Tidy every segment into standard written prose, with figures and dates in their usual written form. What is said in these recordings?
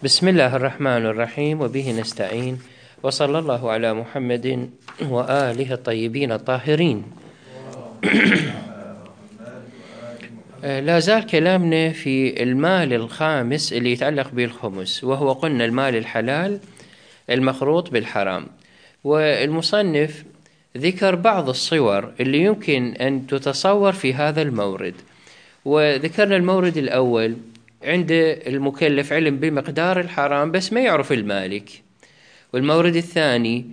بسم الله الرحمن الرحيم، وبه نستعين، وصلى الله على محمد وآله الطيبين الطاهرين. لا زال كلامنا في المال الخامس اللي يتعلق به الخمس، وهو قلنا المال الحلال المخروط بالحرام. والمصنف ذكر بعض الصور اللي يمكن أن تتصور في هذا المورد، وذكرنا المورد الأول عند المكلف علم بمقدار الحرام بس ما يعرف المالك، والمورد الثاني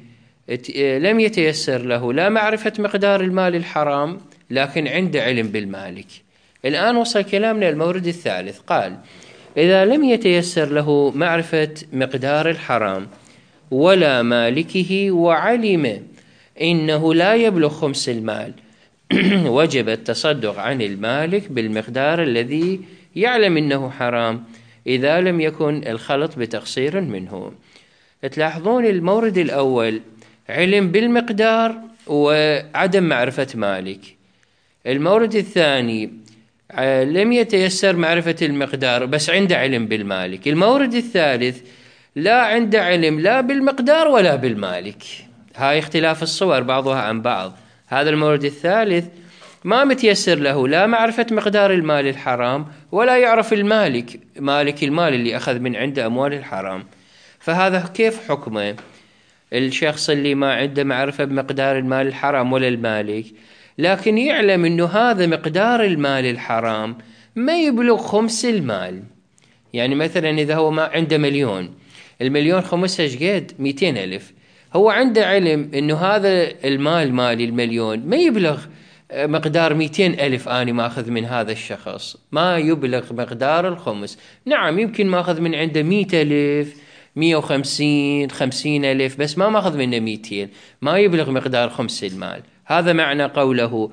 لم يتيسر له لا معرفة مقدار المال الحرام لكن عنده علم بالمالك. الآن وصل كلامنا المورد الثالث، قال: إذا لم يتيسر له معرفة مقدار الحرام ولا مالكه وعلم إنه لا يبلغ خمس المال وجب التصدق عن المالك بالمقدار الذي يعلم إنه حرام إذا لم يكن الخلط بتقصير منه. تلاحظون المورد الأول علم بالمقدار وعدم معرفة مالك. المورد الثاني لم يتيسر معرفة المقدار بس عنده علم بالمالك. المورد الثالث لا عنده علم لا بالمقدار ولا بالمالك. هاي اختلاف الصور بعضها عن بعض. هذا المورد الثالث ما متيسر له لا معرفة مقدار المال الحرام ولا يعرف المالك، مالك المال اللي أخذ من عنده أموال الحرام. فهذا كيف حكمه؟ الشخص اللي ما عنده معرفة بمقدار المال الحرام ولا المالك لكن يعلم أنه هذا مقدار المال الحرام ما يبلغ خمس المال. يعني مثلا إذا هو ما عنده مليون، المليون خمسة شقد 200,000، هو عنده علم أنه هذا المال مالي المليون ما يبلغ مقدار 200,000، أنا ماخذ من هذا الشخص ما يبلغ مقدار الخمس. نعم يمكن ماخذ من عنده 100,000 150 50,000 بس ما ماخذ منه 200، ما يبلغ مقدار خمس المال. هذا معنى قوله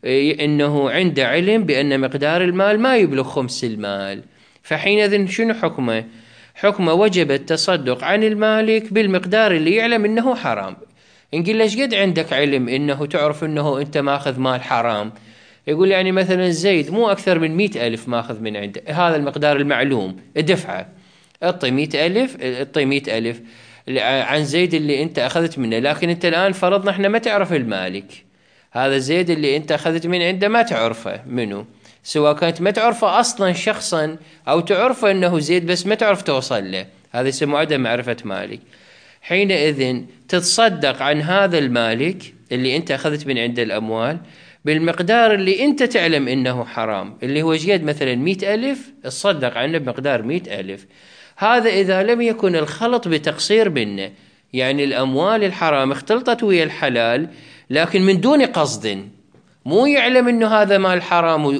إنه عنده علم بأن مقدار المال ما يبلغ خمس المال. فحينئذ شنو حكمه؟ حكمه وجب التصدق عن المالك بالمقدار اللي يعلم إنه حرام. نقول له قد عندك علم إنه تعرف إنه أنت ماخذ مال حرام؟ يقول يعني مثلا زيد مو أكثر من 100,000 ماخذ من عنده، هذا المقدار المعلوم ادفعه، اعطي 100,000، اعطي 100,000 عن زيد اللي أنت أخذت منه. لكن أنت الآن فرضنا إحنا ما تعرف المالك، هذا زيد اللي أنت أخذت من عنده ما تعرفه منه، سواء كانت ما تعرفه أصلا شخصا أو تعرفه أنه زيد بس ما تعرف توصل له، هذا يسمى عدم معرفة مالك. حينئذ تتصدق عن هذا المالك اللي أنت أخذت من عنده الأموال بالمقدار اللي أنت تعلم إنه حرام، اللي هو جيد مثلا 100,000، تصدق عنه بمقدار 100,000. هذا إذا لم يكن الخلط بتقصير منه، يعني الأموال الحرام اختلطت ويا الحلال لكن من دون قصد، مو يعلم إنه هذا مال حرام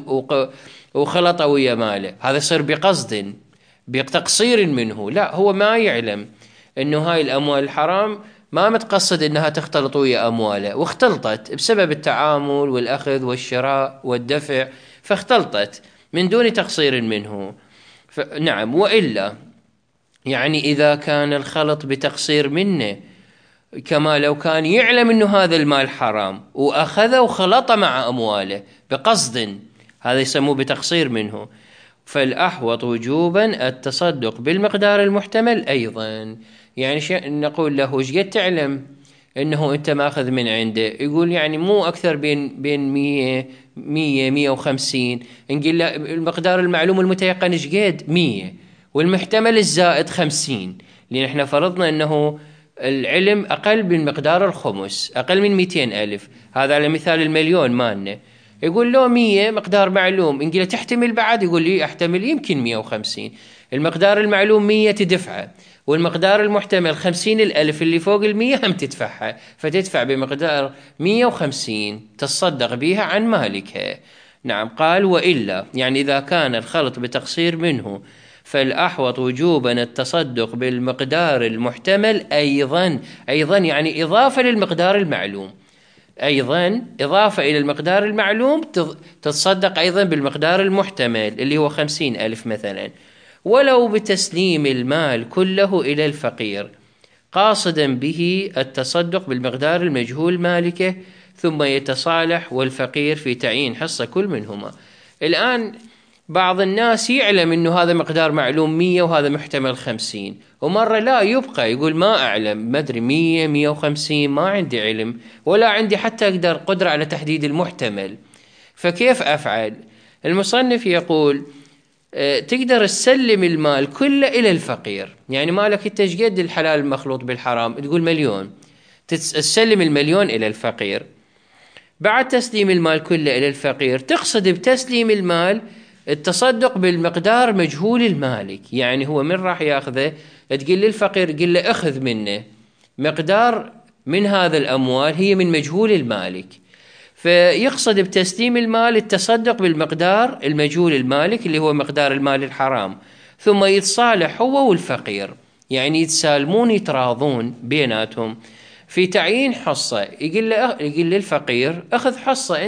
وخلط ويا ماله، هذا يصير بقصد بتقصير منه. لا، هو ما يعلم إنه هاي الأموال الحرام، ما متقصد إنها تختلط ويا أمواله، واختلطت بسبب التعامل والأخذ والشراء والدفع، فاختلطت من دون تقصير منه. نعم، وإلا يعني إذا كان الخلط بتقصير منه كما لو كان يعلم إنه هذا المال حرام وأخذه وخلطه مع أمواله بقصد، هذا يسموه بتقصير منه. فالأحوط وجوبا التصدق بالمقدار المحتمل أيضا. يعني نقول له ايش قد تعلم انه انت ماخذ من عنده؟ يقول يعني مو اكثر بين 100 150. نقول له المقدار المعلوم المتيقن ايش قد 100، والمحتمل الزائد 50، لان احنا فرضنا انه العلم اقل من مقدار الخمس، اقل من 200,000، هذا على مثال المليون مالنا. يقول له 100 مقدار معلوم، نقول له تحتمل بعد؟ يقول لي احتمل يمكن 150. المقدار المعلوم 100 تدفعه، والمقدار المحتمل 50,000 اللي فوق 100 هم تدفعها، فتدفع بمقدار 150 تصدق بها عن مالكها. نعم، قال وإلا يعني إذا كان الخلط بتقصير منه فالأحوط وجوبا التصدق بالمقدار المحتمل أيضا يعني إضافة للمقدار المعلوم، أيضا إضافة إلى المقدار المعلوم تتصدق أيضا بالمقدار المحتمل اللي هو 50,000 مثلا، ولو بتسليم المال كله إلى الفقير قاصدا به التصدق بالمقدار المجهول مالكه، ثم يتصالح والفقير في تعيين حصة كل منهما. الآن بعض الناس يعلم إنه هذا مقدار معلوم 100 وهذا محتمل 50، ومرة لا يبقى يقول ما أعلم، ما أدري 100 150 ما عندي علم ولا عندي حتى أقدر قدرة على تحديد المحتمل، فكيف أفعل؟ المصنف يقول تقدر تسلم المال كله إلى الفقير. يعني مالك أنت إيش قد الحلال المخلوط بالحرام؟ تقول مليون، تسلم المليون إلى الفقير. بعد تسليم المال كله إلى الفقير تقصد بتسليم المال التصدق بالمقدار مجهول المالك. يعني هو من راح ياخذه؟ تقول للفقير قل له اخذ منه مقدار من هذا الأموال هي من مجهول المالك، فيقصد بتسليم المال التصدق بالمقدار المجهول المالك اللي هو مقدار المال الحرام، ثم يتصالح هو والفقير، يعني يتسالمون يتراضون بيناتهم في تعيين حصة. يقول للفقير اخذ حصة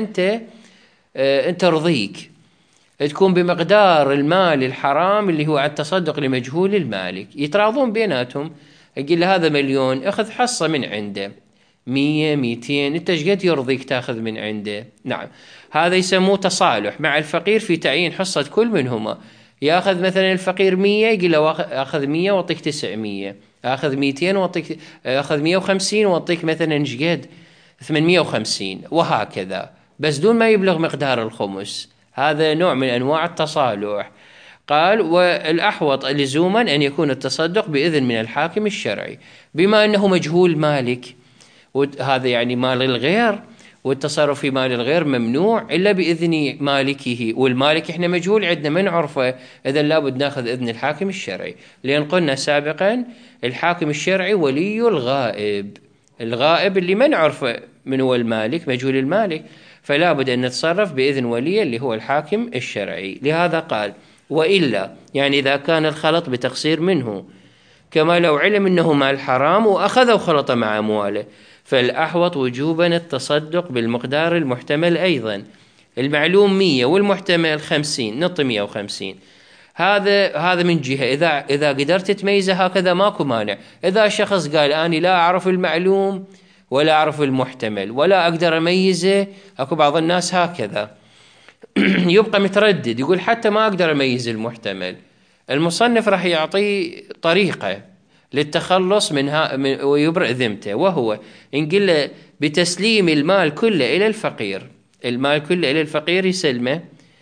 انت رضيك تكون بمقدار المال الحرام اللي هو على التصدق لمجهول المالك، يتراضون بيناتهم. يقول له هذا مليون اخذ حصة من عنده 100 200 انت ايش قد يرضيك تاخذ من عنده. نعم، هذا يسموه تصالح مع الفقير في تعيين حصة كل منهما. ياخذ مثلا الفقير 100 يقول له اخذ 100 واعطيك 900، اخذ 200 واعطيك، اخذ 150 واعطيك مثلا ايش قد 850، وهكذا، بس دون ما يبلغ مقدار الخمس. هذا نوع من انواع التصالح. قال والأحوط لزوما أن يكون التصدق بإذن من الحاكم الشرعي، بما أنه مجهول مالك، وهذا يعني مال الغير، والتصرف في مال الغير ممنوع إلا بإذن مالكه، والمالك إحنا مجهول عندنا ما نعرفه، إذن لابد ناخذ إذن الحاكم الشرعي، لأن قلنا سابقا الحاكم الشرعي ولي الغائب، الغائب اللي ما نعرفه من هو المالك، مجهول المالك، فلا بد أن نتصرف بإذن ولي اللي هو الحاكم الشرعي. لهذا قال وإلا، يعني إذا كان الخلط بتقصير منه، كما لو علم أنه مال حرام وأخذه وخلط مع أمواله، فالأحوط وجوبا التصدق بالمقدار المحتمل أيضا، المعلوم 100 والمحتمل 50 نط 150. هذا من جهة إذا قدرت تميزه هكذا ماكو مانع. إذا شخص قال أنا لا أعرف المعلوم ولا أعرف المحتمل ولا أقدر أميزه، أكو بعض الناس هكذا يبقى متردد يقول حتى ما أقدر أميز المحتمل. المصنف راح يعطي طريقة للتخلص منها ويبرئ ذمته، وهو إن قل بتسليم المال كله إلى الفقير، المال كله إلى الفقير يسلمه،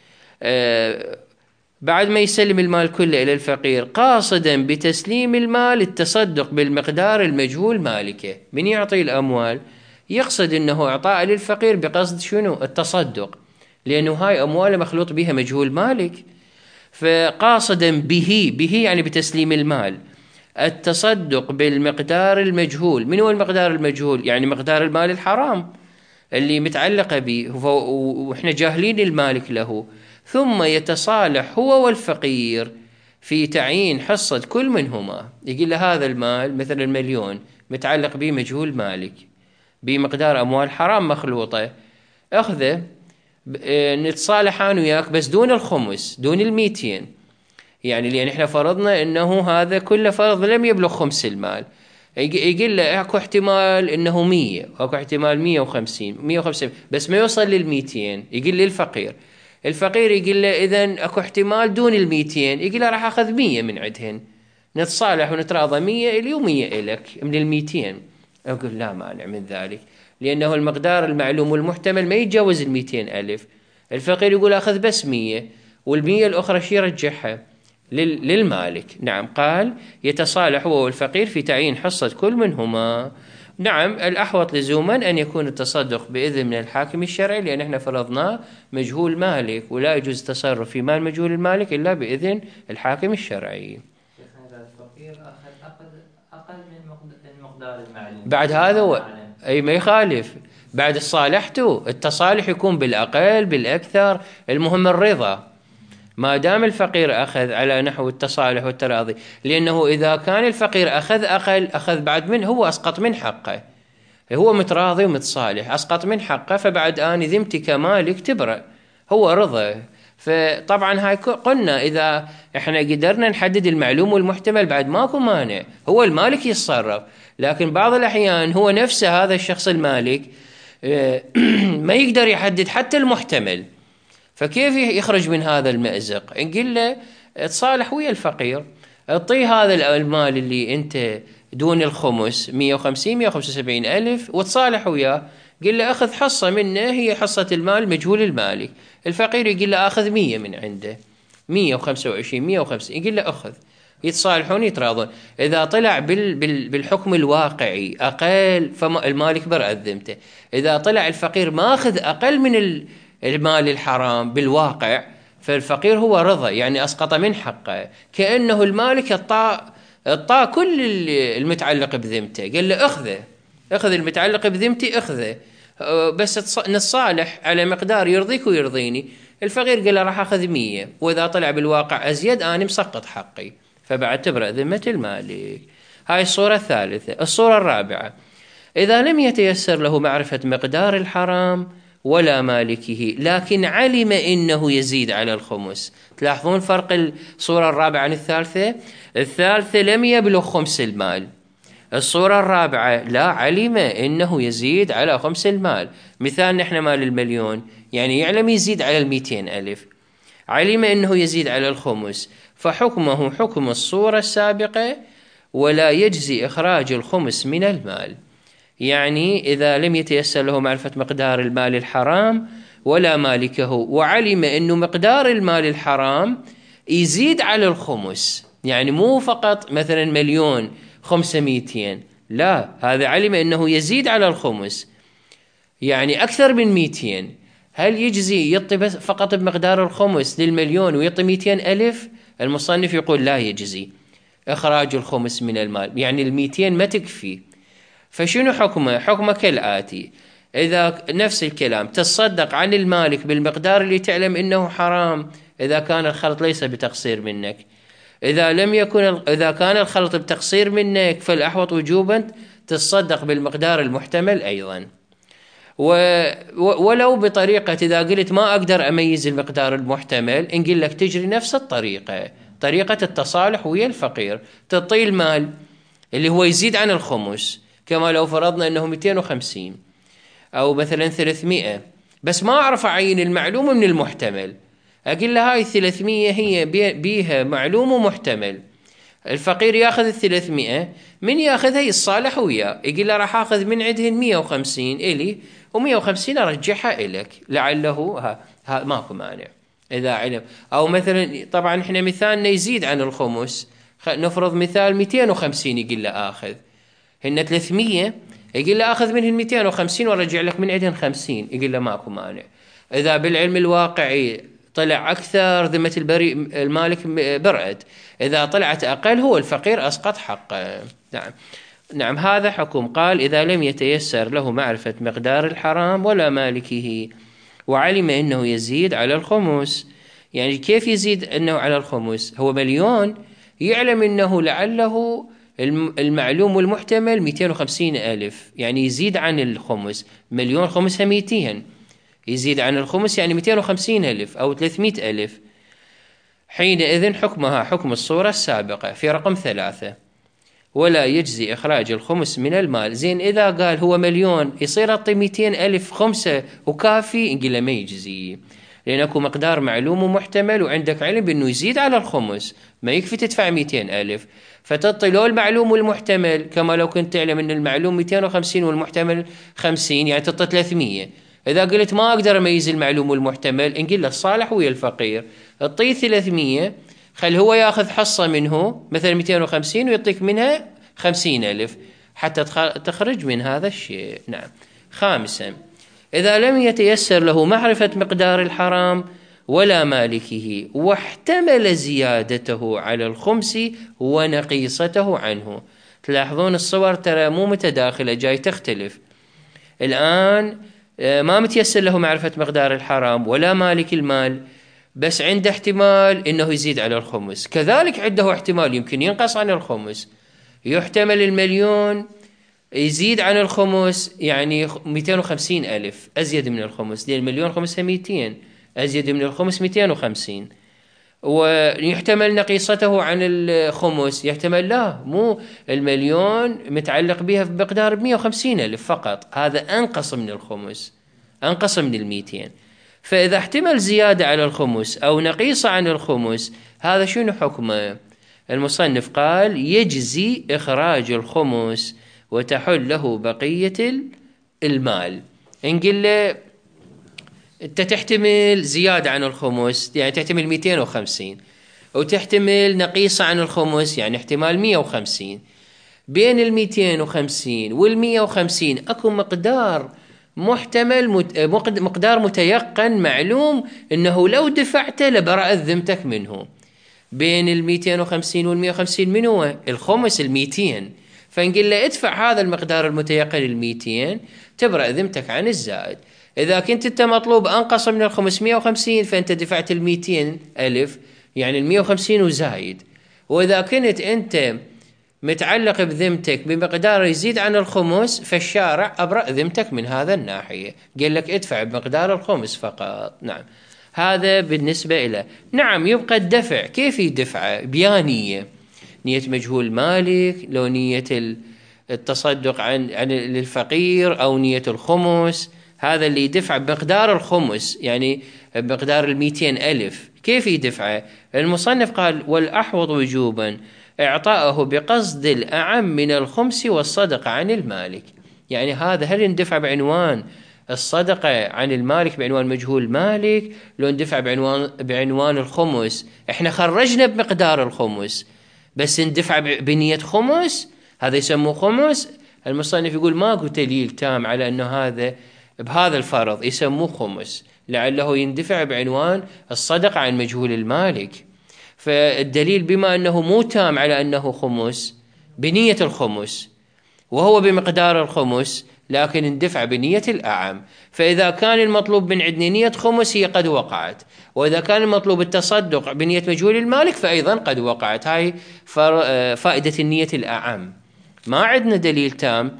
بعد ما يسلم المال كله إلى الفقير قاصدا بتسليم المال التصدق بالمقدار المجهول مالكه. من يعطي الأموال يقصد أنه إعطاء للفقير بقصد شنو؟ التصدق، لأنه هاي أموال مخلوط بها مجهول مالك، فقاصدا به يعني بتسليم المال التصدق بالمقدار المجهول. من هو المقدار المجهول؟ يعني مقدار المال الحرام اللي متعلقة به وإحنا جاهلين المالك له، ثم يتصالح هو والفقير في تعيين حصة كل منهما. يقول له هذا المال مثلا المليون متعلق به مجهول مالك بمقدار أموال حرام مخلوطة، أخذه نتصالح أنا وياك بس دون الخمس، دون 200، يعني لأن إحنا فرضنا إنه هذا كله فرض لم يبلغ خمس المال. يقول له أكو احتمال إنه 100 وأكو احتمال 150 بس ما يوصل لل200. يقول لي الفقير يقول له إذن أكو احتمال دون 200، يقول له راح أخذ 100 من عندهن، نتصالح ونتراضى 100 إلي و100 إلك من 200. أقول لا مانع من ذلك، لأنه المقدار المعلوم والمحتمل ما يتجاوز 200,000. الفقير يقول أخذ بس 100 وال100 الأخرى شي يرجعها للمالك. نعم، قال يتصالح هو والفقير في تعيين حصة كل منهما. نعم، الأحوط لزوما أن يكون التصدق بإذن من الحاكم الشرعي، لأن احنا فرضناه مجهول مالك ولا يجوز التصرف في مال مجهول المالك إلا بإذن الحاكم الشرعي. الفقير أقل من المقدار المعلوم بعد هذا أي ما يخالف، بعد صالحته التصالح يكون بالأقل بالأكثر، المهم الرضا، ما دام الفقير أخذ على نحو التصالح والتراضي، لأنه إذا كان الفقير أخذ أقل أخذ بعد منه هو أسقط من حقه، هو متراضي ومتصالح أسقط من حقه، فبعد آني ذمتي كمالك تبرأ، هو رضا. فطبعا هاي قلنا إذا إحنا قدرنا نحدد المعلوم والمحتمل بعد ماكو مانع، هو المالك يتصرف. لكن بعض الأحيان هو نفسه هذا الشخص المالك ما يقدر يحدد حتى المحتمل، فكيف يخرج من هذا المأزق؟ نقول له تصالح ويا الفقير، اعطيه هذا المال اللي انت دون الخمس 150 175 ألف وتصالح وياه. قل له أخذ حصة منه، هي حصة المال مجهول المالك. الفقير يقول له أخذ 100 من عنده، 125 150، يقول له أخذ، يتصالحون يتراضون. إذا طلع بالحكم الواقعي أقل فالمالك برأت ذمته. إذا طلع الفقير ما أخذ أقل من المال الحرام بالواقع، فالفقير هو رضى، يعني أسقط من حقه، كأنه المالك اعطاه كل المتعلق بذمته. قال له اخذ المتعلق بذمتي اخذه، بس نتصالح على مقدار يرضيك ويرضيني. الفقير قال له راح اخذ 100، واذا طلع بالواقع ازيد انا مسقط حقي، فبعد تبرأ ذمة المالك. هاي الصورة الثالثة. الصورة الرابعة: إذا لم يتيسر له معرفة مقدار الحرام ولا مالكه، لكن علم إنه يزيد على الخمس. تلاحظون فرق الصورة الرابعة عن الثالثة؟ الثالثة لم يبلغ خمس المال، الصورة الرابعة لا، علم إنه يزيد على خمس المال. مثال نحن مال 1,000,000، يعني يعلم يزيد على 200 ألف، علم إنه يزيد على الخمس، فحكمه حكم الصورة السابقة، ولا يجزي إخراج الخمس من المال. يعني إذا لم يتيسر له معرفة مقدار المال الحرام ولا مالكه، وعلم أنه مقدار المال الحرام يزيد على الخمس، يعني مو فقط مثلا 1,500,000، لا، هذا علم أنه يزيد على الخمس، يعني أكثر من 200. هل يجزي يعطي فقط بمقدار الخمس لل1,000,000 ويعطي 200 ألف؟ المصنف يقول لا يجزي إخراج الخمس من المال، يعني 200 ما تكفي. فشنو حكمه؟ حكمه كالآتي: إذا نفس الكلام تصدق عن المالك بالمقدار اللي تعلم إنه حرام، إذا كان الخلط ليس بتقصير منك. إذا كان الخلط بتقصير منك فالأحوط وجوبا تصدق بالمقدار المحتمل أيضا، ولو بطريقة إذا قلت ما أقدر أميز المقدار المحتمل، نقول لك تجري نفس الطريقة، طريقة التصالح ويا الفقير. تعطي المال اللي هو يزيد عن الخمس، كما لو فرضنا أنه 250 أو مثلا 300، بس ما أعرف أعين المعلوم من المحتمل. أقول له هاي 300 هي بيها معلوم ومحتمل. الفقير ياخذ 300، من ياخذها يتصالح وياه، يقول له راح أخذ من عندهن 150 إلي و150 أرجعها إلك، لعله ماكو مانع إذا علم. أو مثلا طبعا إحنا مثالنا يزيد عن الخمس، نفرض مثال 250، يقول له آخذ هن 300، يقول له آخذ منهن 250 وارجع لك من عندهن 50، يقول له ماكو مانع. إذا بالعلم الواقعي طلع أكثر، ذمة المالك برأت. إذا طلعت أقل هو الفقير أسقط حقه. نعم هذا حكم. قال: إذا لم يتيسر له معرفة مقدار الحرام ولا مالكه، وعلم أنه يزيد على الخمس. يعني كيف يزيد أنه على الخمس؟ هو 1,000,000، يعلم أنه لعله المعلوم والمحتمل 250 ألف، يعني يزيد عن الخمس. 1,000,000 خمسها 200، يزيد عن الخمس يعني 250 ألف أو 300 ألف. حينئذ حكمها حكم الصورة السابقة في رقم 3: ولا يجزي إخراج الخمس من المال. زين إذا قال هو 1,000,000 يصير أعطي 200 ألف خمسة وكافي؟ نقول له ما يجزي، لأنك مقدار معلوم ومحتمل، وعندك علم بأنه يزيد على الخمس، ما يكفي تدفع 200 ألف، فتعطي له المعلوم والمحتمل، كما لو كنت تعلم أن المعلوم 250 والمحتمل 50، يعني تعطي 300. إذا قلت ما أقدر أميز المعلوم والمحتمل، نقول له صالح ويا الفقير، اعطيه 300، خل هو ياخذ حصة منه مثلا 250 ويعطيك منها 50 ألف حتى تخرج من هذا الشيء. نعم. خامسا: إذا لم يتيسر له معرفة مقدار الحرام ولا مالكه، واحتمل زيادته على الخمس ونقيصته عنه. تلاحظون الصور ترى مو متداخلة، جاي تختلف. الآن ما متيسر له معرفة مقدار الحرام ولا مالك المال، بس عنده احتمال إنه يزيد على الخمس، كذلك عنده احتمال يمكن ينقص عن الخمس. يحتمل 1,000,000 يزيد عن الخمس، يعني 250 ألف أزيد من الخمس، لأن 1,000,000 خمسها 200، أزيد من الخمس 250. ويحتمل نقيصته عن الخمس، يحتمل لا، مو 1,000,000 متعلق بها بمقدار 150 ألف فقط، هذا أنقص من الخمس، أنقص من 200. فإذا احتمل زيادة على الخمس أو نقيصة عن الخمس، هذا شنو حكمه؟ المصنف قال يجزي إخراج الخمس وتحل له بقية المال. نقول له أنت تحتمل زيادة عن الخمس، يعني تحتمل 250، وتحتمل نقيصة عن الخمس، يعني احتمال 150. بين 250 وال150 أكو مقدار محتمل، مقدار متيقن معلوم أنه لو دفعته لبرأت ذمتك منه. بين 250 وال150 من هو؟ الخمس 200. فنقول له ادفع هذا المقدار المتيقن 200 تبرأ ذمتك عن الزائد. إذا كنت أنت مطلوب أنقص من 550 فأنت دفعت 200 ألف، يعني 150 وزايد. وإذا كنت أنت متعلق بذمتك بمقدار يزيد عن الخمس، فالشارع أبرأ ذمتك من هذا الناحية، قال لك ادفع بمقدار الخمس فقط. نعم، هذا بالنسبة إلى. نعم، يبقى الدفع كيف يدفعه؟ بيانية، نية مجهول مالك، لو نية التصدق عن للفقير، أو نية الخمس. هذا اللي يدفع بمقدار الخمس، يعني بمقدار 200 ألف. كيف يدفعه؟ المصنف قال والأحوط وجوبا إعطاءه بقصد الأعم من الخمس والصدقة عن المالك. يعني هذا هل يندفع بعنوان الصدقة عن المالك بعنوان مجهول مالك، لو ندفع بعنوان الخمس؟ احنا خرجنا بمقدار الخمس بس ندفع بنية خمس، هذا يسموه خمس. المصنف يقول ماكو دليل تام على أنه هذا بهذا الفرض يسموه خمس، لعله يندفع بعنوان الصدقة عن مجهول المالك. فالدليل بما أنه مو تام على أنه خمس بنية الخمس وهو بمقدار الخمس، لكن اندفع بنية الأعم. فإذا كان المطلوب من عندنا نية خمس هي قد وقعت، وإذا كان المطلوب التصدق بنية مجهول المالك فأيضا قد وقعت. هاي فائدة النية الأعم. ما عندنا دليل تام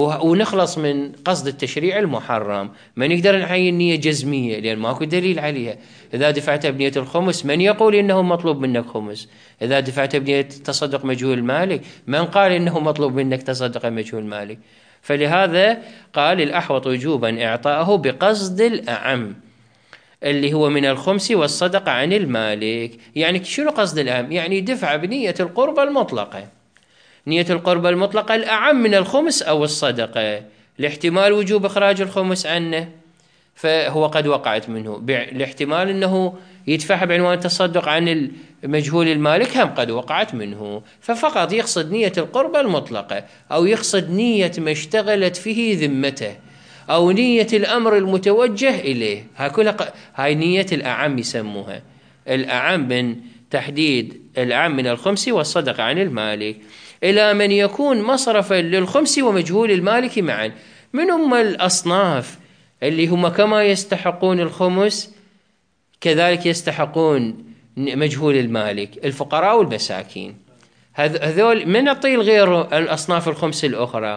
ونخلص من قصد التشريع المحرم. ما نقدر نعين نية جزمية لأن ماكو دليل عليها. إذا دفعت بنية الخمس من يقول إنه مطلوب منك خمس؟ إذا دفعت بنية تصدق مجهول المالك من قال إنه مطلوب منك تصدق مجهول المالك؟ فلهذا قال الأحوط وجوبا إعطاءه بقصد الأعم اللي هو من الخمس والصدقة عن المالك. يعني شنو قصد الأعم؟ يعني دفع بنية القربة المطلقة. نية القربة المطلقة الأعم من الخمس أو الصدقة، لاحتمال وجوب إخراج الخمس عنه فهو قد وقعت منه، لاحتمال أنه يدفعها بعنوان تصدق عن مجهول المالك هم قد وقعت منه. ففقط يقصد نية القربة المطلقة، أو يقصد نية ما اشتغلت فيه ذمته، أو نية الأمر المتوجه إليه. هاي نية الأعم يسموها. الأعم من تحديد الأعم من الخمس والصدقة عن المالك إلى من يكون مصرفا للخمس ومجهول المالك معا. من هم الأصناف اللي هم كما يستحقون الخمس كذلك يستحقون مجهول المالك؟ الفقراء والمساكين. هذول من نعطي غير الأصناف الخمس الأخرى،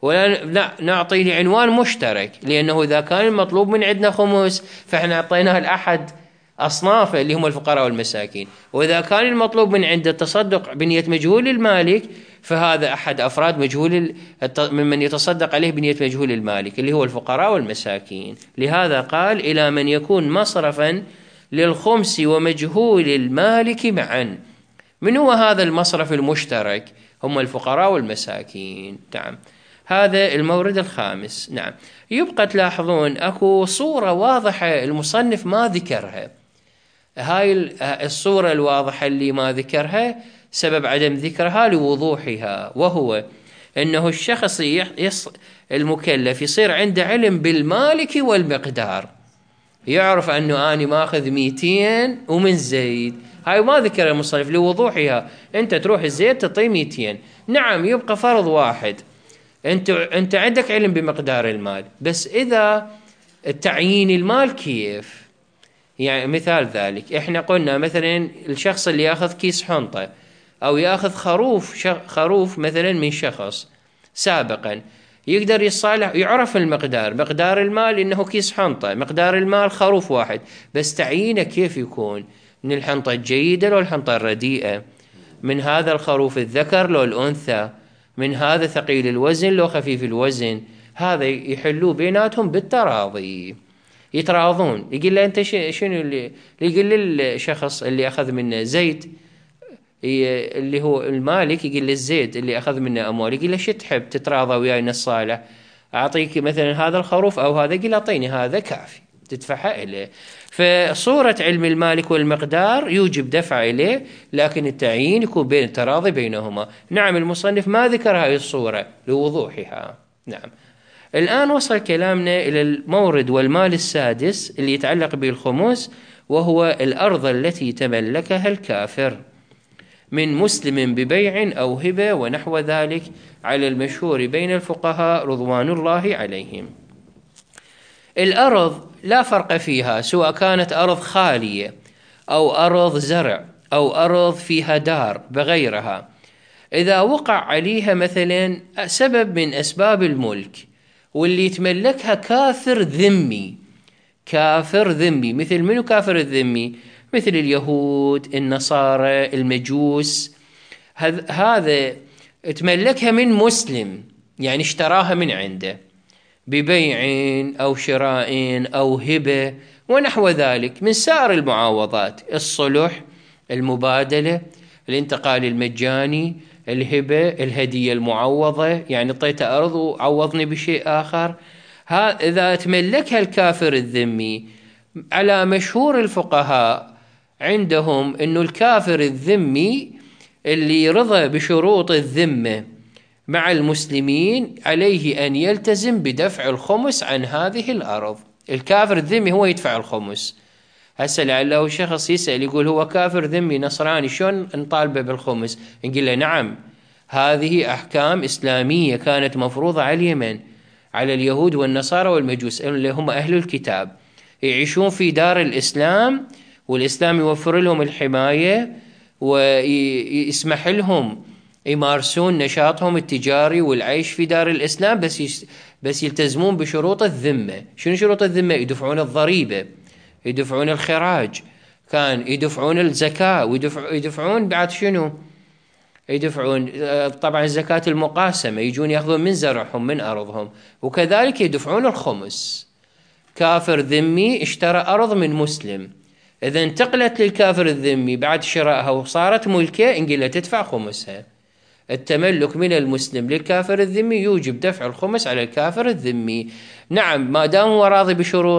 ولا نعطي لعنوان مشترك، لأنه إذا كان المطلوب من عندنا خمس فإحنا أعطيناه الأحد أصنافه اللي هم الفقراء والمساكين، وإذا كان المطلوب من عند التصدق بنية مجهول المالك فهذا أحد أفراد مجهول ممن يتصدق عليه بنية مجهول المالك اللي هو الفقراء والمساكين. لهذا قال إلى من يكون مصرفا للخمس ومجهول المالك معا. من هو هذا المصرف المشترك؟ هم الفقراء والمساكين. نعم، هذا المورد الخامس. نعم، يبقى تلاحظون أكو صورة واضحة المصنف ما ذكرها. هاي الصورة الواضحة اللي ما ذكرها سبب عدم ذكرها لوضوحها، وهو أنه الشخص المكلف يصير عنده علم بالمالك والمقدار، يعرف أنه أنا ماخذ 200 ومن زيد. هاي ما ذكر المصنف لوضوحها. أنت تروح الزيت تعطيه 200. نعم، يبقى فرض واحد، أنت عندك علم بمقدار المال، بس إذا تعيين المال كيف؟ يعني مثال ذلك إحنا قلنا مثلا الشخص اللي يأخذ كيس حنطة أو يأخذ خروف مثلا من شخص سابقا، يقدر يصالح، يعرف المقدار، مقدار المال إنه كيس حنطة، مقدار المال خروف واحد، بس تعيينه كيف يكون؟ من الحنطة الجيدة لو الحنطة الرديئة، من هذا الخروف الذكر لو الأنثى، من هذا ثقيل الوزن لو خفيف الوزن. هذا يحلوا بيناتهم بالتراضي. يتراضون. يقول له أنت شنو اللي يقول للشخص اللي أخذ منه زيد، اللي هو المالك، يقول للزيد اللي أخذ منه أموال، يقول له شو تحب تتراضى وياي نصالح؟ أعطيك مثلا هذا الخروف أو هذا، يقول أعطيني هذا كافي تدفعها إليه. فصورة علم المالك والمقدار يوجب دفع إليه، لكن التعيين يكون بين التراضي بينهما. نعم المصنف ما ذكر هذه الصورة لوضوحها. نعم. الآن وصل كلامنا إلى المورد والمال السادس اللي يتعلق بالخمس، وهو الأرض التي تملكها الكافر من مسلم ببيع أو هبة ونحو ذلك، على المشهور بين الفقهاء رضوان الله عليهم. الأرض لا فرق فيها، سواء كانت أرض خالية أو أرض زرع أو أرض فيها دار بغيرها، إذا وقع عليها مثلا سبب من أسباب الملك واللي يتملكها كافر ذمي، كافر ذمي مثل منو كافر الذمي؟ مثل اليهود، النصارى، المجوس. هذا تملكها من مسلم، يعني اشتراها من عنده ببيع أو شراء أو هبة ونحو ذلك من سائر المعاوضات: الصلح، المبادلة، الانتقال المجاني، الهبة، الهدية المعوضة، يعني اعطيت أرض وعوضني بشيء آخر. إذا تملكها الكافر الذمي، على مشهور الفقهاء عندهم أنه الكافر الذمي اللي رضى بشروط الذمة مع المسلمين عليه أن يلتزم بدفع الخمس عن هذه الأرض. الكافر الذمي هو يدفع الخمس. هسه لعله شخص يسأل يقول هو كافر ذمي نصراني شلون نطالبه بالخمس؟ نقول له نعم، هذه أحكام إسلامية كانت مفروضة على اليمن، على اليهود والنصارى والمجوس اللي هم أهل الكتاب، يعيشون في دار الإسلام، والإسلام يوفر لهم الحماية ويسمح لهم يمارسون نشاطهم التجاري والعيش في دار الإسلام، بس يلتزمون بشروط الذمة. شنو شروط الذمة؟ يدفعون الضريبة، يدفعون الخراج، كان يدفعون الزكاة، ويدفعون بعد شنو؟ يدفعون طبعا زكاة المقاسمة، يجون يأخذون من زرعهم من أرضهم، وكذلك يدفعون الخمس. كافر ذمي اشترى أرض من مسلم، إذا انتقلت للكافر الذمي بعد شرائها وصارت ملكه، نقول تدفع خمسها. التملك من المسلم للكافر الذمي يوجب دفع الخمس على الكافر الذمي. نعم، ما دام هو راضي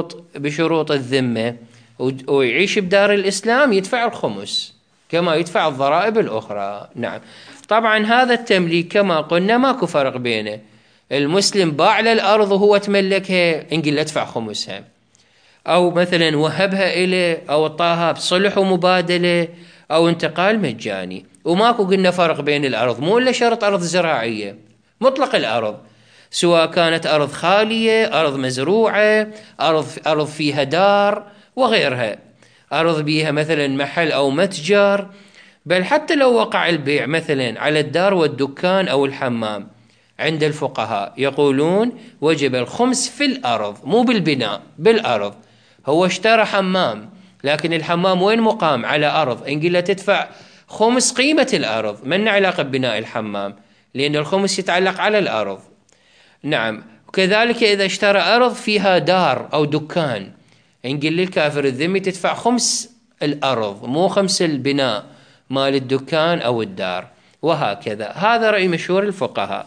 بشروط الذمة ويعيش بدار الإسلام يدفع الخمس كما يدفع الضرائب الأخرى. نعم. طبعا هذا التمليك كما قلنا ماكو فرق بينه، المسلم باع للأرض وهو تملكها نقول ادفع خمسها، أو مثلا وهبها إليه، أو اعطاها بصلح ومبادلة، أو انتقال مجاني. وماكو قلنا فرق بين الأرض، مو إلا شرط أرض زراعية، مطلق الأرض، سواء كانت أرض خالية، أرض مزروعة، أرض فيها دار وغيرها، أرض بيها مثلا محل أو متجر. بل حتى لو وقع البيع مثلا على الدار والدكان أو الحمام، عند الفقهاء يقولون وجب الخمس في الأرض، مو بالبناء، بالأرض. هو اشترى حمام، لكن الحمام وين مقام؟ على أرض، نقول له تدفع خمس قيمة الأرض، من علاقة ببناء الحمام، لأن الخمس يتعلق على الأرض. نعم. وكذلك إذا اشترى أرض فيها دار أو دكان، نقول للكافر الذمي تدفع خمس الأرض، مو خمس البناء مال الدكان أو الدار، وهكذا. هذا رأي مشهور الفقهاء.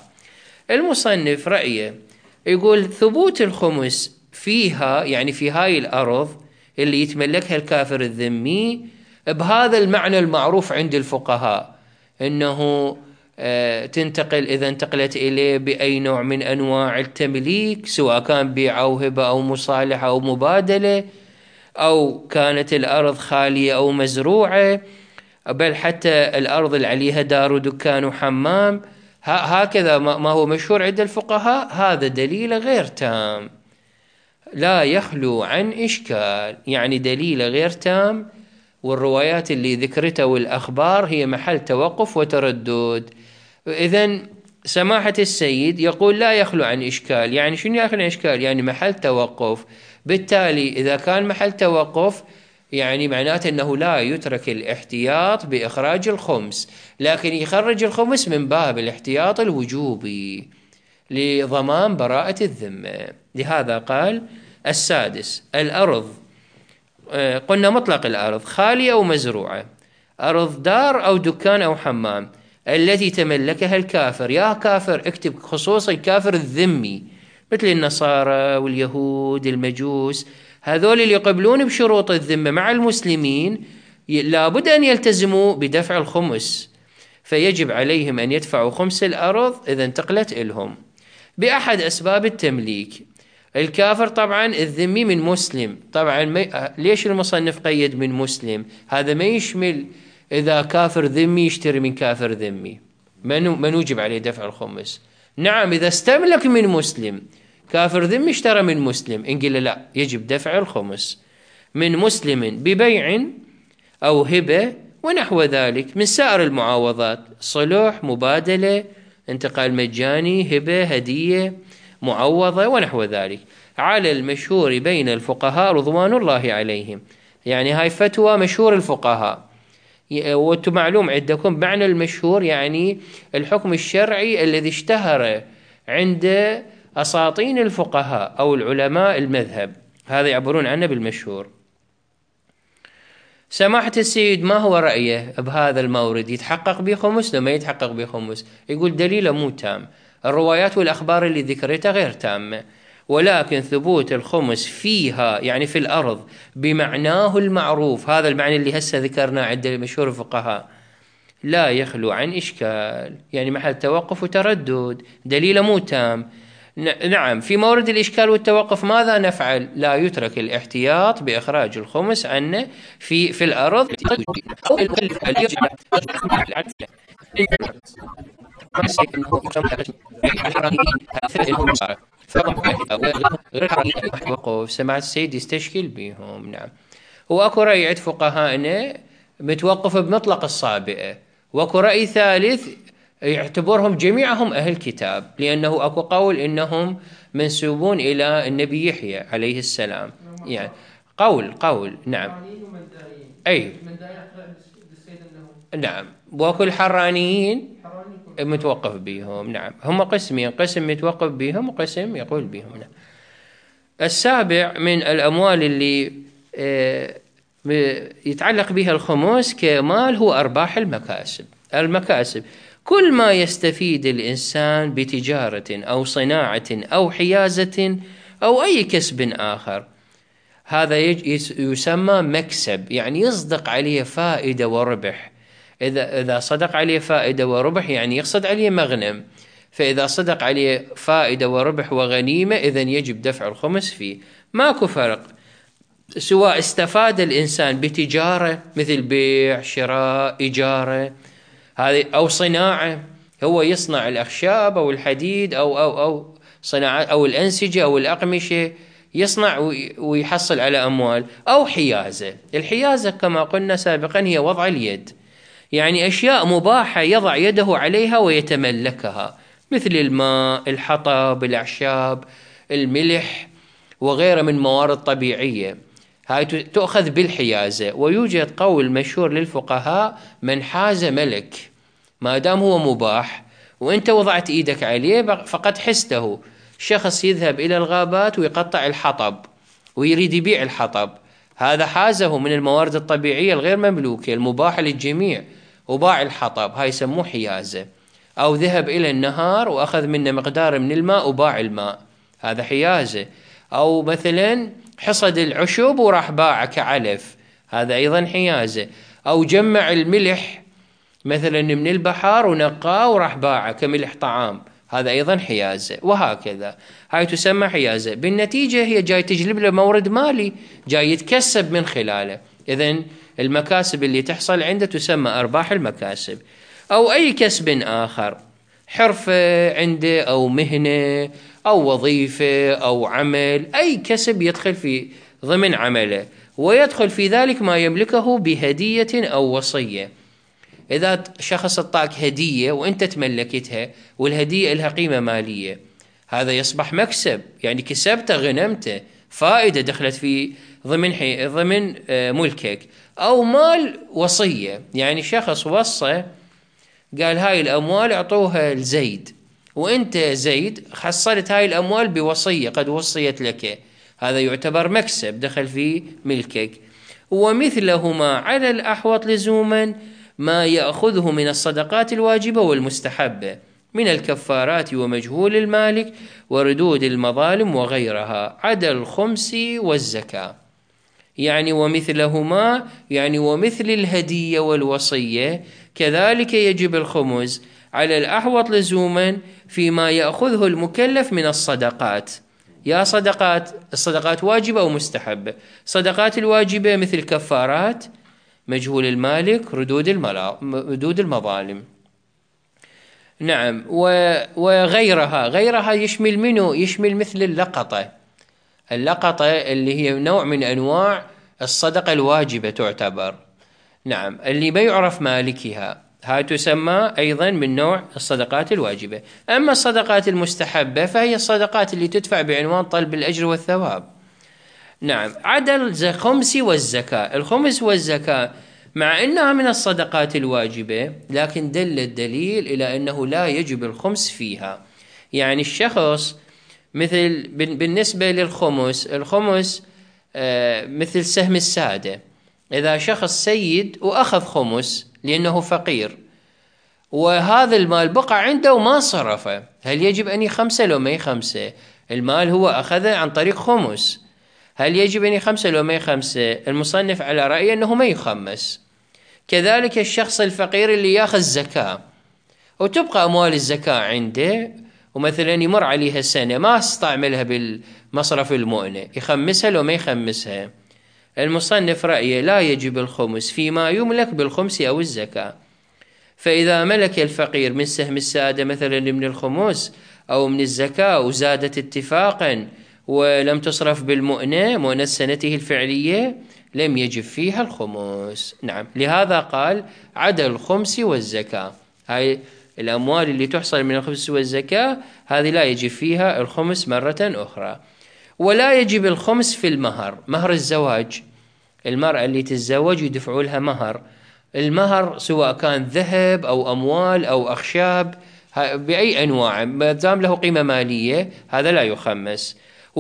المصنف رأيه يقول ثبوت الخمس فيها، يعني في هاي الأرض اللي يتملكها الكافر الذمي، بهذا المعنى المعروف عند الفقهاء، أنه تنتقل إذا انتقلت إليه بأي نوع من أنواع التمليك، سواء كان بيع أو هبة أو مصالحة أو مبادلة، أو كانت الأرض خالية أو مزروعة، بل حتى الأرض اللي عليها دار ودكان وحمام. هكذا ما هو مشهور عند الفقهاء. هذا دليل غير تام، لا يخلو عن إشكال، يعني دليل غير تام، والروايات اللي ذكرتها والأخبار هي محل توقف وتردد. إذن سماحة السيد يقول لا يخلو عن إشكال، يعني شنو يخلو عن إشكال؟ يعني محل توقف. بالتالي إذا كان محل توقف، يعني معناته أنه لا يترك الاحتياط بإخراج الخمس، لكن يخرج الخمس من باب الاحتياط الوجوبي لضمان براءة الذمة. لهذا قال السادس الأرض، قلنا مطلق الأرض خالية أو مزروعة، أرض دار أو دكان أو حمام، التي تملكها الكافر. يا كافر اكتب خصوصا الكافر الذمي مثل النصارى واليهود المجوس، هذول اللي يقبلون بشروط الذمة مع المسلمين لابد أن يلتزموا بدفع الخمس، فيجب عليهم أن يدفعوا خمس الأرض إذا انتقلت إلهم بأحد أسباب التمليك. الكافر طبعا الذمي من مسلم، طبعا ليش المصنف قيد من مسلم؟ هذا ما يشمل إذا كافر ذمي يشتري من كافر ذمي ما نوجب عليه دفع الخمس. نعم إذا استملك من مسلم، كافر ذمي اشترى من مسلم، إن قيل لا يجب دفع الخمس. من مسلم ببيع أو هبة ونحو ذلك من سائر المعاوضات، صلح، مبادلة، انتقال مجاني، هبة، هدية، معوضة ونحو ذلك، على المشهور بين الفقهاء رضوان الله عليهم. يعني هاي فتوى مشهور الفقهاء، وانتم معلوم عندكم معنى المشهور يعني الحكم الشرعي الذي اشتهر عند أساطين الفقهاء أو العلماء المذهب، هذا يعبرون عنه بالمشهور. سماحة السيد ما هو رأيه بهذا المورد؟ يتحقق به خمس لما يتحقق به خمس؟ يقول دليله مو تام، الروايات والأخبار اللي ذكرتها غير تامة، ولكن ثبوت الخمس فيها يعني في الأرض بمعناه المعروف، هذا المعنى اللي هسه ذكرناه عند مشهور الفقهاء، لا يخلو عن إشكال، يعني محل توقف وتردد، دليله مو تام. نعم في مورد الإشكال والتوقف ماذا نفعل؟ لا يترك الاحتياط بإخراج الخمس عنه في الأرض سماعة السيد يستشكل بهم. نعم وأكو رأي عند فقهائنا متوقف بمطلق الصابئة، وأكو رأي ثالث يعتبرهم جميعهم أهل كتاب، لأنه أكو قول إنهم منسوبون إلى النبي يحيى عليه السلام، يعني قول نعم أي نعم. وأكو الحرانيين متوقف بهم، نعم هم قسمين، قسم متوقف بهم وقسم يقول بهم. نعم. السابع من الأموال اللي يتعلق بها الخمس كمال هو أرباح المكاسب، كل ما يستفيد الإنسان بتجارة أو صناعة أو حيازة أو أي كسب آخر، هذا يسمى مكسب، يعني يصدق عليه فائدة وربح. إذا صدق عليه فائدة وربح يعني يقصد عليه مغنم، فإذا صدق عليه فائدة وربح وغنيمة إذن يجب دفع الخمس فيه. ماكو فرق سواء استفاد الإنسان بتجارة مثل بيع، شراء، إجارة، هذه أو صناعة، هو يصنع الأخشاب أو الحديد أو صناعة أو الأنسجة أو الأقمشة، يصنع ويحصل على أموال، أو حيازة. الحيازة كما قلنا سابقا هي وضع اليد، يعني أشياء مباحة يضع يده عليها ويتملكها مثل الماء، الحطب، الأعشاب، الملح وغيرها من موارد طبيعية، هاي تؤخذ بالحيازة. ويوجد قول مشهور للفقهاء من حاز ملك، ما دام هو مباح وانت وضعت ايدك عليه فقد حسته. شخص يذهب الى الغابات ويقطع الحطب ويريد يبيع الحطب، هذا حازه من الموارد الطبيعية الغير مملوكة المباحة للجميع وباع الحطب، هاي يسموه حيازة. او ذهب الى النهار واخذ منه مقدار من الماء وباع الماء، هذا حيازة. او مثلا حصد العشب وراح باعه كعلف، هذا أيضا حيازة. أو جمع الملح مثلا من البحر ونقاه وراح باعه كملح طعام، هذا أيضا حيازة، وهكذا هاي تسمى حيازة. بالنتيجة هي جاي تجلب له مورد مالي جاي يتكسب من خلاله، إذن المكاسب اللي تحصل عنده تسمى أرباح المكاسب. أو أي كسب آخر، حرفة عنده أو مهنة أو وظيفة أو عمل، أي كسب يدخل في ضمن عمله، ويدخل في ذلك ما يملكه بهدية أو وصية. إذا شخص اعطاك هدية وأنت تملكتها والهدية لها قيمة مالية، هذا يصبح مكسب، يعني كسبته، غنمته، فائدة دخلت في ضمن ملكك. أو مال وصية، يعني شخص وصى قال هاي الأموال اعطوها لزيد، وأنت زيد حصلت هاي الأموال بوصية قد وصيت لك، هذا يعتبر مكسب دخل في ملكك. ومثلهما على الأحوط لزوما ما يأخذه من الصدقات الواجبة والمستحبة من الكفارات ومجهول المالك وردود المظالم وغيرها عدا الخمس والزكاة. يعني ومثلهما يعني ومثل الهدية والوصية كذلك يجب الخمس على الأحوط لزوما فيما يأخذه المكلف من الصدقات. يا صدقات، الصدقات واجبة أو مستحبة. صدقات الواجبة مثل كفارات، مجهول المالك، ردود المظالم. نعم. وغيرها، غيرها يشمل منه؟ يشمل مثل اللقطة اللي هي نوع من أنواع الصدقة الواجبة تعتبر. نعم، اللي ما يعرف مالكها هاي تسمى أيضا من نوع الصدقات الواجبة. أما الصدقات المستحبة فهي الصدقات اللي تدفع بعنوان طلب الأجر والثواب. نعم. عدا الخمس والزكاة. الخمس والزكاة مع أنها من الصدقات الواجبة لكن دل الدليل إلى أنه لا يجب الخمس فيها. يعني الشخص مثل بالنسبة للخمس، الخمس مثل سهم السادة. إذا شخص سيد وأخذ خمس لأنه فقير وهذا المال بقى عنده وما صرفه، هل يجب أن يخمسه لو ما يخمسه؟ المال هو أخذه عن طريق خمس، هل يجب أن يخمسه لو ما يخمسه؟ المصنف على رأيه أنه ما يخمس. كذلك الشخص الفقير اللي ياخذ زكاة وتبقى أموال الزكاة عنده ومثلا يمر عليها سنة ما استعملها بالمصرف المؤنة، يخمسها لو ما يخمسها؟ المصنف رأيه لا يجب الخمس فيما يملك بالخمس أو الزكاة. فإذا ملك الفقير من سهم السادة مثلا من الخمس أو من الزكاة وزادت اتفاقا ولم تصرف بالمؤنة، مؤنة سنته الفعلية، لم يجب فيها الخمس. نعم. لهذا قال عدا الخمس والزكاة، هاي الأموال اللي تحصل من الخمس والزكاة هذه لا يجب فيها الخمس مرة أخرى. ولا يجب الخمس في المهر، مهر الزواج. المرأة اللي تتزوج يدفعوا لها مهر، المهر سواء كان ذهب أو أموال أو أخشاب بأي أنواع ما دام له قيمة مالية هذا لا يخمس.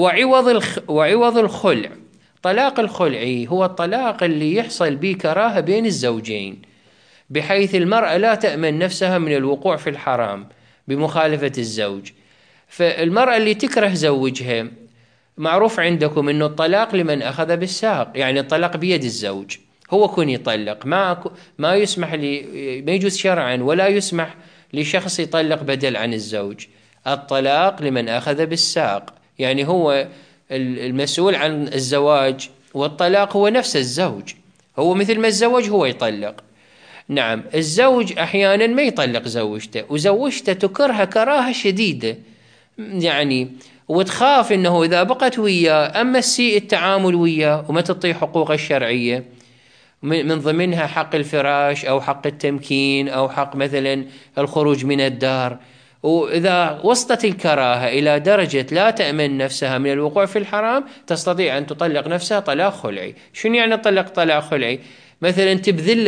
وعوض الخلع. طلاق الخلعي هو الطلاق اللي يحصل به كراهة بين الزوجين بحيث المرأة لا تأمن نفسها من الوقوع في الحرام بمخالفة الزوج. فالمرأة اللي تكره زوجها معروف عندكم أنه الطلاق لمن أخذ بالساق، يعني الطلاق بيد الزوج، هو كن يطلق، ما يسمح ما يجوز شرعا ولا يسمح لشخص يطلق بدل عن الزوج. الطلاق لمن أخذ بالساق، يعني هو المسؤول عن الزواج، والطلاق هو نفس الزوج، هو مثل ما الزوج هو يطلق. نعم. الزوج أحيانا ما يطلق زوجته وزوجته تكرهها كراهة شديدة يعني، وتخاف أنه إذا بقت وياه أما السيء التعامل وياه وما تعطيه حقوق الشرعية من ضمنها حق الفراش أو حق التمكين أو حق مثلا الخروج من الدار. وإذا وصلت الكراهة إلى درجة لا تأمن نفسها من الوقوع في الحرام تستطيع أن تطلق نفسها طلاق خلعي. شنو يعني طلاق خلعي؟ مثلا تبذل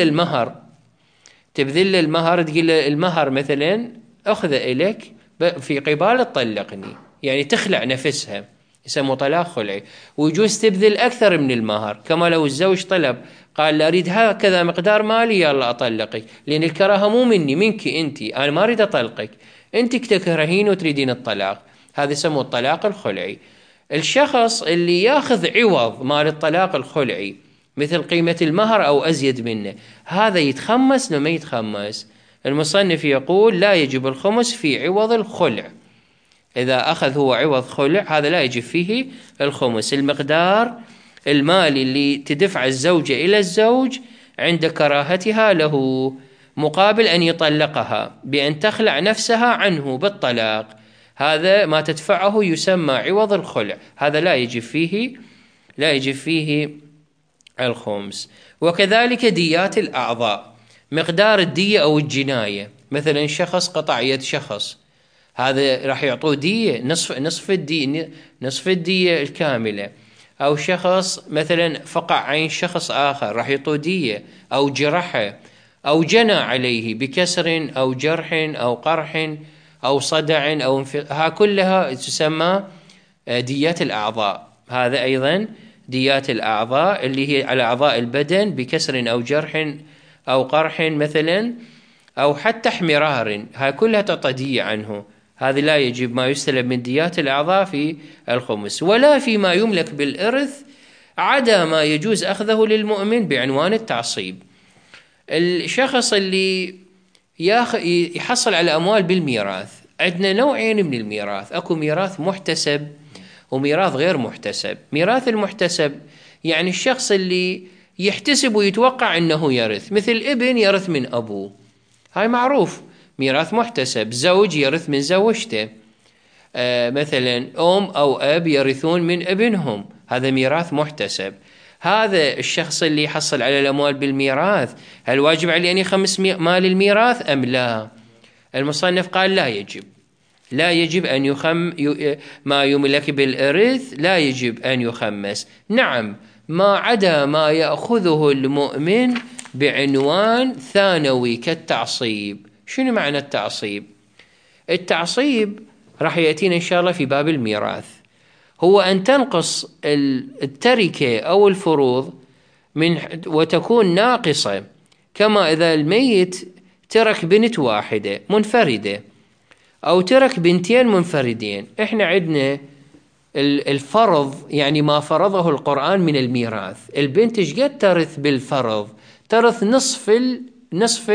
المهر، تقول المهر مثلا أخذ إليك في قبال طلقني، يعني تخلع نفسها، يسمى طلاق خلعي. ويجوز تبذل أكثر من المهر، كما لو الزوج طلب قال لا أريد هكذا مقدار مالي يلا أطلقك، لأن الكراهة مو مني منك أنت، أنا ما أريد أطلقك، أنت تكرهين وتريدين الطلاق، هذا يسمى الطلاق الخلعي. الشخص اللي ياخذ عوض مال الطلاق الخلعي مثل قيمة المهر أو أزيد منه، هذا يتخمس لما يتخمس. المصنف يقول لا يجب الخمس في عوض الخلع. إذا أخذ هو عوض خلع هذا لا يجب فيه الخمس. المقدار المالي اللي تدفع الزوجة إلى الزوج عند كراهتها له مقابل أن يطلقها بأن تخلع نفسها عنه بالطلاق، هذا ما تدفعه يسمى عوض الخلع، هذا لا يجب فيه الخمس. وكذلك ديات الأعضاء، مقدار الدية أو الجناية، مثلا شخص قطع يد شخص، هذا راح يعطوه دية نصف الدية الكاملة. أو شخص مثلا فقع عين شخص آخر راح يعطوه دية، أو جرحه، أو جنى عليه بكسر أو جرح أو قرح أو صدع أو ها كلها تسمى ديات الأعضاء. هذا أيضا ديات الأعضاء اللي هي على أعضاء البدن بكسر أو جرح أو قرح مثلا، أو حتى احمرار، هاي كلها تعطى دية عنه. هذا لا يجب ما يستلب من ديات الأعضاء في الخمس، ولا فيما يملك بالإرث عدا ما يجوز أخذه للمؤمن بعنوان التعصيب. الشخص اللي يحصل على أموال بالميراث، عندنا نوعين من الميراث، أكو ميراث محتسب وميراث غير محتسب. ميراث المحتسب يعني الشخص اللي يحتسب ويتوقع أنه يرث، مثل ابن يرث من أبوه، هاي معروف ميراث محتسب. زوج يرث من زوجته، مثلا أم أو أب يرثون من ابنهم، هذا ميراث محتسب. هذا الشخص اللي يحصل على الأموال بالميراث، هل واجب عليه أن يخمس مال الميراث أم لا؟ المصنف قال لا يجب أن ما يملك بالإرث لا يجب أن يخمس، نعم، ما عدا ما يأخذه المؤمن بعنوان ثانوي كالتعصيب. شنو معنى التعصيب؟ التعصيب راح يأتينا إن شاء الله في باب الميراث، هو أن تنقص التركة أو الفروض وتكون ناقصة، كما إذا الميت ترك بنت واحدة منفردة أو ترك بنتين منفردين. إحنا عندنا الفرض، يعني ما فرضه القرآن من الميراث، البنت شقد ترث بالفرض؟ ترث نصف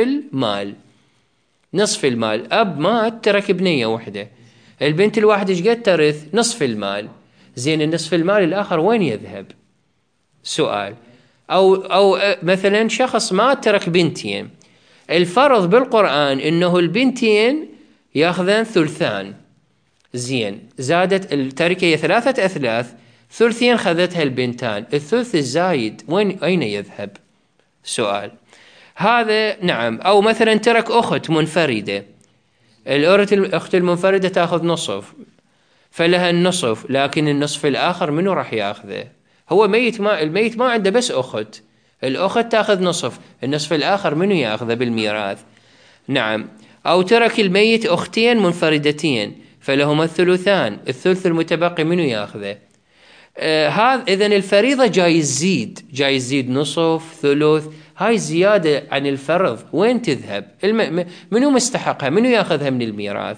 المال. أب مات ترك بنية واحدة، البنت الواحدة شقد ترث؟ نصف المال. زين، النصف المال الآخر وين يذهب؟ سؤال. أو مثلا شخص مات ترك بنتين، الفرض بالقرآن إنه البنتين يأخذن ثلثان، زين، زادت التركة هي 3 أثلاث، ثلثين خذتها البنتان، الثلث الزايد أين يذهب؟ سؤال. هذا نعم. أو مثلا ترك أخت منفردة، الأخت المنفردة تأخذ نصف، فلها النصف، لكن النصف الآخر منو راح يأخذه؟ هو الميت ما عنده بس أخت، الأخت تأخذ نصف، النصف الآخر منو يأخذه بالميراث؟ نعم. أو ترك الميت أختين منفردتين فلهما الثلثان، الثلث المتبقي منو يأخذه؟ هذا إذن الفريضة جايز يزيد نصف ثلث، هاي زيادة عن الفرض، وين تذهب؟ منو مستحقها؟ منو يأخذها من الميراث؟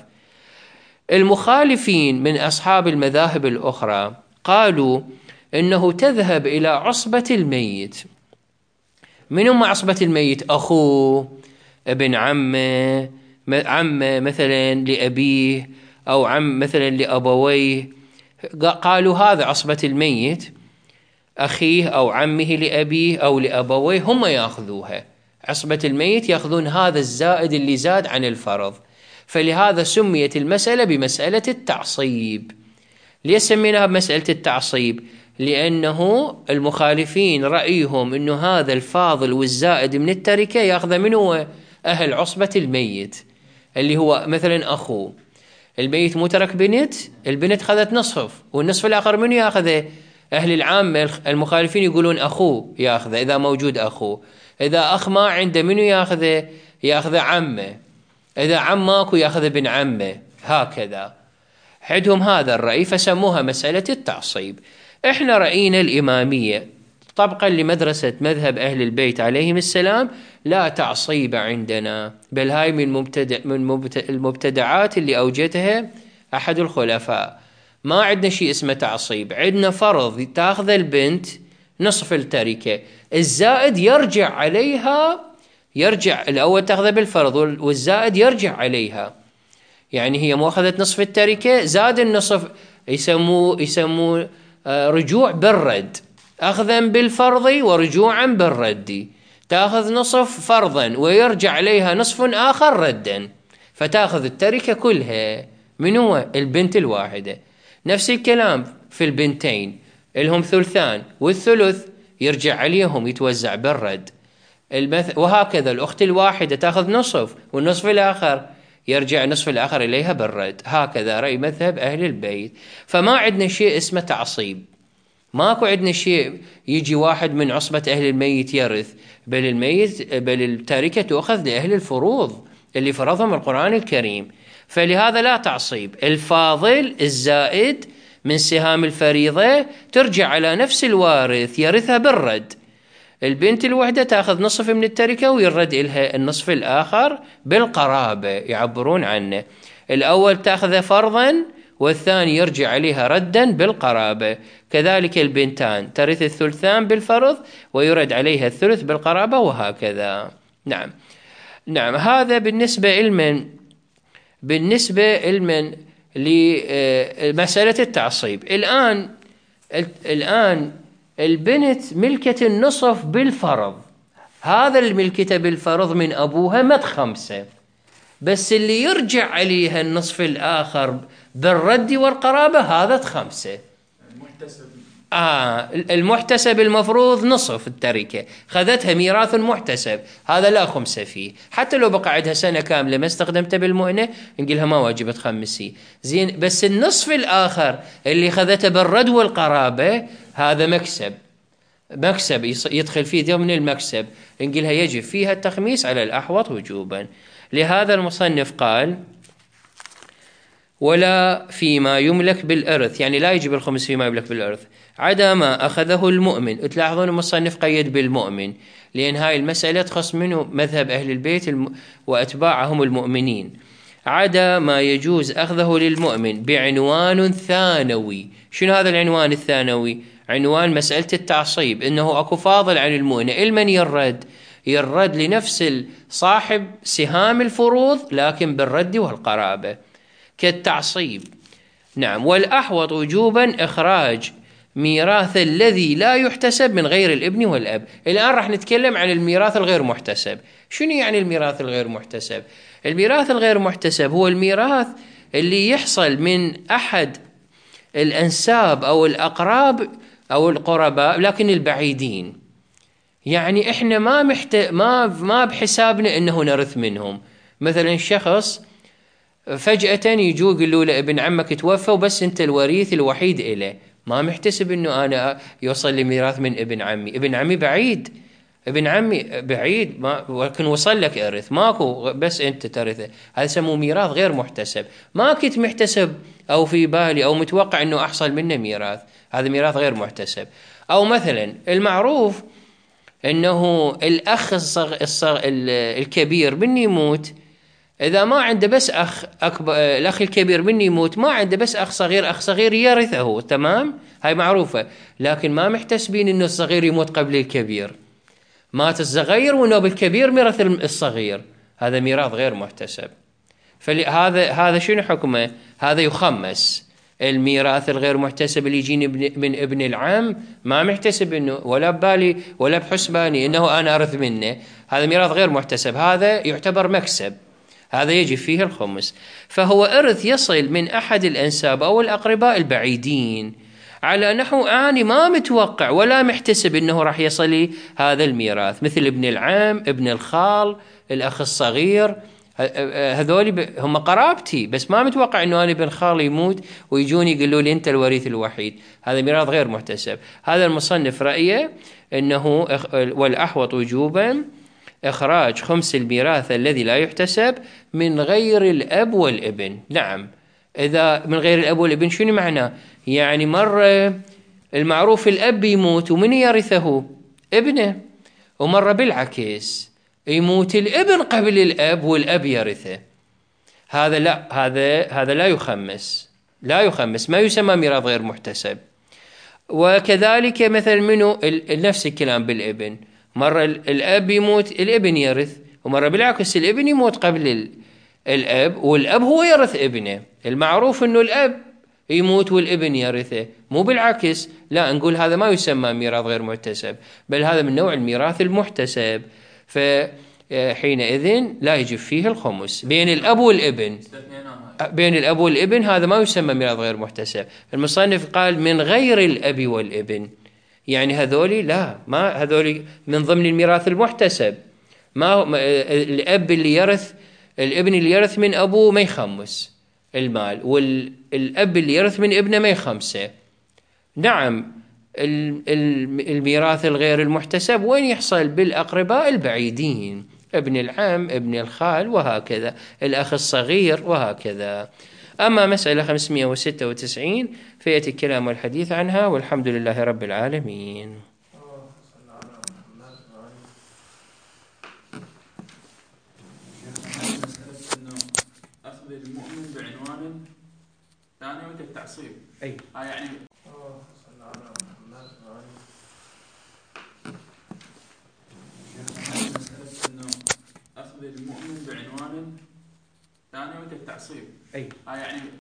المخالفين من أصحاب المذاهب الأخرى قالوا إنه تذهب إلى عصبة الميت. منو مع عصبة الميت؟ أخوه، ابن عمه مثلا لأبيه، أو عم مثلا لأبويه، قالوا هذا عصبة الميت، أخيه أو عمه لأبيه أو لأبويه هم يأخذوها. عصبة الميت يأخذون هذا الزائد اللي زاد عن الفرض، فلهذا سميت المسألة بمسألة التعصيب. ليش سميناها بمسألة التعصيب؟ لأنه المخالفين رأيهم أنه هذا الفاضل والزائد من التركة يأخذ منه أهل عصبة الميت، اللي هو مثلا أخوه، الميت مو ترك بنت، البنت خذت نصف، والنصف الآخر منه يأخذه؟ أهل العامة المخالفين يقولون أخوه يأخذه إذا موجود أخوه، إذا أخ ما عنده منه يأخذه؟ يأخذ عمه، إذا عم ماكو يأخذ ابن عمه، هكذا. عندهم هذا الرأي فسموها مسألة التعصيب. إحنا رأينا الإمامية طبقا لمدرسة مذهب أهل البيت عليهم السلام لا تعصيب عندنا، بل هاي من المبتدعات اللي أوجدها أحد الخلفاء. ما عندنا شيء اسمه تعصيب، عندنا فرض تأخذ البنت نصف التركة، الزائد يرجع عليها، الأول تأخذ بالفرض والزائد يرجع عليها، يعني هي مو أخذت نصف التركة زاد النصف، يسموه رجوع بالرد، أخذا بالفرض ورجوعا بالرد، تأخذ نصف فرضا ويرجع عليها نصف آخر ردا، فتأخذ التركة كلها. من هو؟ البنت الواحدة. نفس الكلام في البنتين، لهم ثلثان، والثلث يرجع عليهم يتوزع بالرد، وهكذا الأخت الواحدة تأخذ نصف، والنصف الآخر يرجع النصف الآخر إليها بالرد، هكذا رأي مذهب أهل البيت. فما عندنا شيء اسمه تعصيب، ماكو عندنا شيء يجي واحد من عصبة أهل الميت يرث، بل التركة تؤخذ لأهل الفروض اللي فرضهم القرآن الكريم. فلهذا لا تعصيب، الفاضل الزائد من سهام الفريضة ترجع على نفس الوارث يرثها بالرد. البنت الوحدة تأخذ نصف من التركة ويرد إلها النصف الآخر بالقرابة، يعبرون عنه. الأول تأخذ فرضا والثاني يرجع عليها ردا بالقرابة. كذلك البنتان ترث الثلثان بالفرض ويرد عليها الثلث بالقرابة، وهكذا. نعم هذا بالنسبة لمسألة التعصيب. الآن البنت ملكة النصف بالفرض، هذا الملكة بالفرض من أبوها مد 5، بس اللي يرجع عليها النصف الآخر بالرد والقرابة هذا 5. المحتسب المفروض نصف التركة، خذتها ميراث محتسب، هذا لا خمس فيه. حتى لو بقى عندها سنة كاملة ما استخدمته بالمؤنة نقولها ما واجب تخمسي، زين. بس النصف الآخر اللي خذته بالرد والقرابة هذا مكسب يدخل فيه ضمن المكسب، نقولها يجب فيها التخميس على الأحوط وجوبا. لهذا المصنف قال: ولا فيما يملك بالإرث، يعني لا يجب الخمس فيما يملك بالإرث، عدا ما أخذه المؤمن. تلاحظون المصنف قيد بالمؤمن، لأن هاي المسألة تخص منه مذهب أهل البيت وأتباعهم المؤمنين. عدا ما يجوز أخذه للمؤمن بعنوان ثانوي. شنو هذا العنوان الثانوي؟ عنوان مسألة التعصيب، إنه أكو فاضل عن المؤنة. المن يرد لنفس صاحب سهام الفروض لكن بالرد والقرابة كالتعصيب. نعم. والأحوط وجوبا إخراج ميراث الذي لا يحتسب من غير الابن والأب. الآن راح نتكلم عن الميراث الغير محتسب. شنو يعني الميراث الغير محتسب؟ الميراث الغير محتسب هو الميراث اللي يحصل من أحد الأنساب أو الأقراب أو القرباء لكن البعيدين. يعني إحنا ما بحسابنا إنه نرث منهم. مثلا شخص فجأة يجوا يقولوا له ابن عمك توفى وبس أنت الوريث الوحيد إله، ما محتسب إنه أنا يوصل لي ميراث من ابن عمي. ابن عمي بعيد ولكن وصل لك إرث، ماكو بس أنت ترثه. هذا يسموه ميراث غير محتسب. ما كنت محتسب أو في بالي أو متوقع إنه أحصل منه ميراث، هذا ميراث غير محتسب. أو مثلا المعروف إنه الأخ الكبير مني يموت، إذا ما عنده بس الأخ الكبير مني يموت، ما عنده بس أخ صغير يرثه، تمام؟ هاي معروفة. لكن ما محتسبين إنه الصغير يموت قبل الكبير، مات الصغير ونوب الكبير ميراث الصغير، هذا ميراث غير محتسب. هذا شنو حكمه؟ هذا يخمس. الميراث الغير محتسب اللي يجيني من ابن العم ما محتسب إنه ولا ببالي ولا بحسباني إنه أنا أرث منه، هذا ميراث غير محتسب، هذا يعتبر مكسب، هذا يجب فيه الخمس. فهو إرث يصل من أحد الأنساب أو الأقرباء البعيدين على نحو أنا ما متوقع ولا محتسب إنه راح يصل لي هذا الميراث، مثل ابن العم، ابن الخال، الأخ الصغير، هذول هم قرابتي بس ما متوقع إنه أنا ابن خالي يموت ويجوني يقولوا لي أنت الوريث الوحيد، هذا ميراث غير محتسب. هذا المصنف رأيه أنه والأحوط وجوبا إخراج خمس الميراث الذي لا يحتسب من غير الأب والابن. نعم. إذا من غير الأب والابن شنو معناه؟ يعني مرة المعروف الأب يموت ومن يرثه؟ ابنه. ومرة بالعكس يموت الابن قبل الأب والأب يرثه، هذا لا، هذا لا يخمس، ما يسمى ميراث غير محتسب. وكذلك مثل منه نفس الكلام بالابن، مرة الأب يموت الابن يرث، ومرة بالعكس الابن يموت قبل الأب والأب هو يرث ابنه. المعروف إنه الأب يموت والابن يرثه، مو بالعكس. لا، نقول هذا ما يسمى ميراث غير محتسب، بل هذا من نوع الميراث المحتسب، فحينئذ لا يجب فيه الخمس. بين الأب والابن هذا ما يسمى ميراث غير محتسب. المصنف قال من غير الأب والابن، يعني هذولي لا، ما هذولي من ضمن الميراث المحتسب. ما الأب اللي يرث، الابن اللي يرث من أبوه ما يخمس المال، والأب اللي يرث من ابنه ما يخمسه. نعم. الميراث الغير المحتسب وين يحصل؟ بالأقرباء البعيدين، ابن العم، ابن الخال، وهكذا الأخ الصغير، وهكذا. أما مسألة 596 فيأتي الكلام والحديث عنها، والحمد لله رب العالمين. أخذ المؤمن بعنوان ثانوي التعصيب. أي يعني أخذ المؤمن بعنوان ثانوي التعصيب. أي يعني